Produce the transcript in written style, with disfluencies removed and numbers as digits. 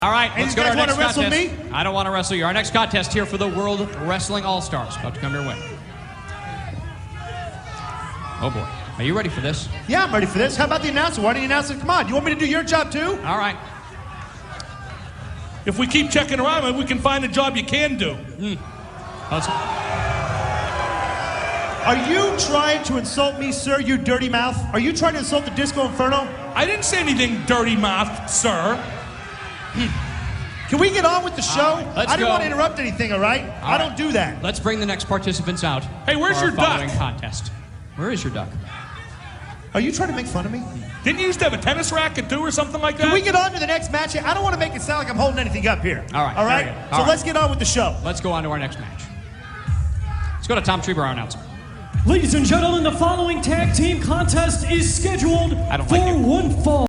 All right, And let's you go to guys our next wanna wrestle contest. me? I don't want to wrestle you. Our next contest here for the World Wrestling All-Stars. About to come your way. Oh, boy. Are you ready for this? Yeah, I'm ready for this. How about the announcer? Why don't you announce it? Come on. You want me to do your job, too? All right. If we keep checking around, maybe we can find a job you can do. Let's go. Are you trying to insult me, sir, you dirty mouth? Are you trying to insult the Disco Inferno? I didn't say anything dirty mouth, sir. Can we get on with the show? right, let's I didn't go. want to interrupt anything, all right? I don't do that. Let's bring the next participants out. Hey, where's for our your duck? following contest. Where is your duck? Are you trying to make fun of me? Didn't you used to have a tennis racket too or something like that? Can we get on to the next match? I don't want to make it sound like I'm holding anything up here. All right, All right? very good. So All right. let's get on with the show. Let's go on to our next match. Let's go to Tom Treber, our announcer. Ladies and gentlemen, the following tag team contest is scheduled I don't for like it. one fall.